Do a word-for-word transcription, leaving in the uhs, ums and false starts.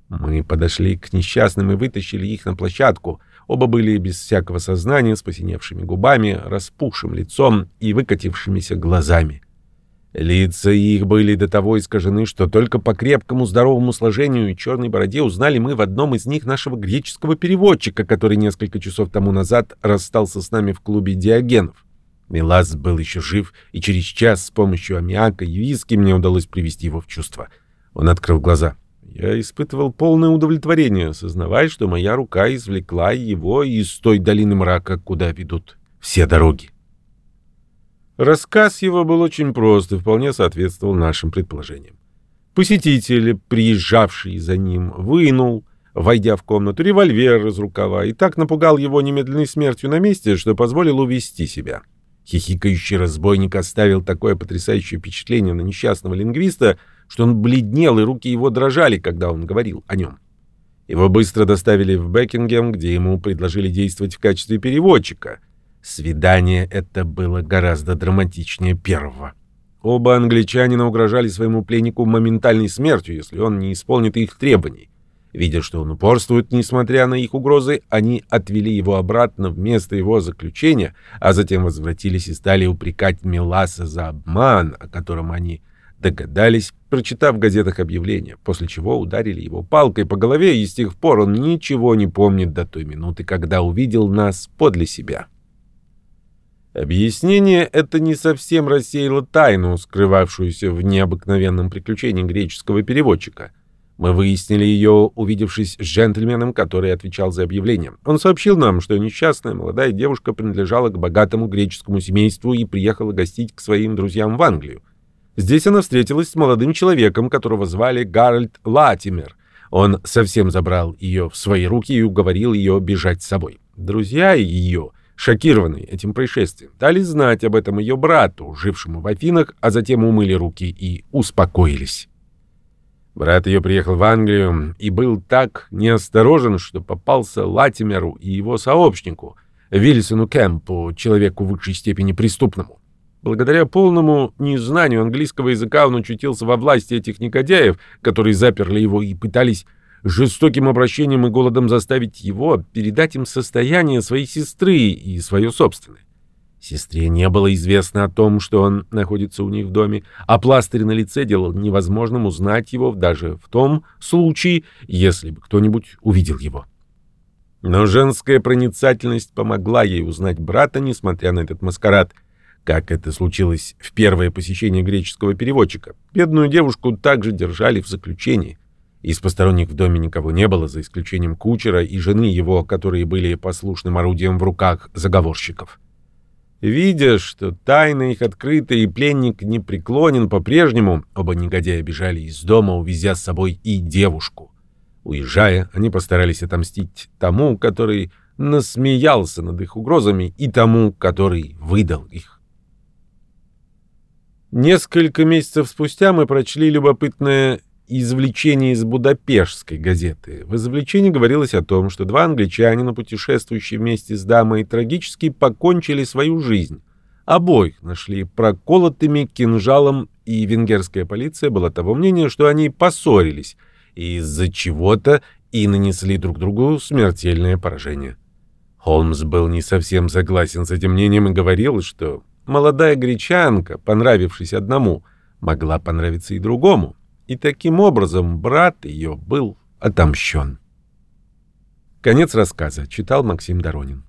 Мы подошли к несчастным и вытащили их на площадку. Оба были без всякого сознания, с посиневшими губами, распухшим лицом и выкатившимися глазами. Лица их были до того искажены, что только по крепкому здоровому сложению и черной бороде узнали мы в одном из них нашего греческого переводчика, который несколько часов тому назад расстался с нами в клубе Диогенов. Мелас был еще жив, и через час с помощью аммиака и виски мне удалось привести его в чувство. Он открыл глаза. Я испытывал полное удовлетворение, сознавая, что моя рука извлекла его из той долины мрака, куда ведут все дороги. Рассказ его был очень прост и вполне соответствовал нашим предположениям. Посетитель, приезжавший за ним, вынул, войдя в комнату, револьвер из рукава и так напугал его немедленной смертью на месте, что позволил увести себя. Хихикающий разбойник оставил такое потрясающее впечатление на несчастного лингвиста, что он бледнел, и руки его дрожали, когда он говорил о нем. Его быстро доставили в Бекингем, где ему предложили действовать в качестве переводчика. Свидание это было гораздо драматичнее первого. Оба англичанина угрожали своему пленнику моментальной смертью, если он не исполнит их требований. Видя, что он упорствует, несмотря на их угрозы, они отвели его обратно в место его заключения, а затем возвратились и стали упрекать Меласа за обман, о котором они догадались, прочитав в газетах объявление, после чего ударили его палкой по голове, и с тех пор он ничего не помнит до той минуты, когда увидел нас подле себя. Объяснение это не совсем рассеяло тайну, скрывавшуюся в необыкновенном приключении греческого переводчика. Мы выяснили ее, увидевшись с джентльменом, который отвечал за объявление. Он сообщил нам, что несчастная молодая девушка принадлежала к богатому греческому семейству и приехала гостить к своим друзьям в Англию. Здесь она встретилась с молодым человеком, которого звали Гарольд Латимер. Он совсем забрал ее в свои руки и уговорил ее бежать с собой. Друзья ее, шокированные этим происшествием, дали знать об этом ее брату, жившему в Афинах, а затем умыли руки и успокоились. Брат ее приехал в Англию и был так неосторожен, что попался Латимеру и его сообщнику, Вильсону Кэмпу, человеку в высшей степени преступному. Благодаря полному незнанию английского языка он очутился во власти этих негодяев, которые заперли его и пытались жестоким обращением и голодом заставить его передать им состояние своей сестры и свое собственное. Сестре не было известно о том, что он находится у них в доме, а пластырь на лице делал невозможным узнать его даже в том случае, если бы кто-нибудь увидел его. Но женская проницательность помогла ей узнать брата, несмотря на этот маскарад. Как это случилось в первое посещение греческого переводчика. Бедную девушку также держали в заключении. Из посторонних в доме никого не было, за исключением кучера и жены его, которые были послушным орудием в руках заговорщиков. Видя, что тайна их открыта и пленник не преклонен по-прежнему, оба негодяя бежали из дома, увезя с собой и девушку. Уезжая, они постарались отомстить тому, который насмеялся над их угрозами, и тому, который выдал их. Несколько месяцев спустя мы прочли любопытное извлечение из Будапештской газеты. В извлечении говорилось о том, что два англичанина, путешествующие вместе с дамой, трагически покончили свою жизнь. Обоих нашли проколотыми кинжалом, и венгерская полиция была того мнения, что они поссорились из-за чего-то и нанесли друг другу смертельное поражение. Холмс был не совсем согласен с этим мнением и говорил, что молодая гречанка, понравившись одному, могла понравиться и другому. И таким образом брат ее был отомщен. Конец рассказа. Читал Максим Доронин.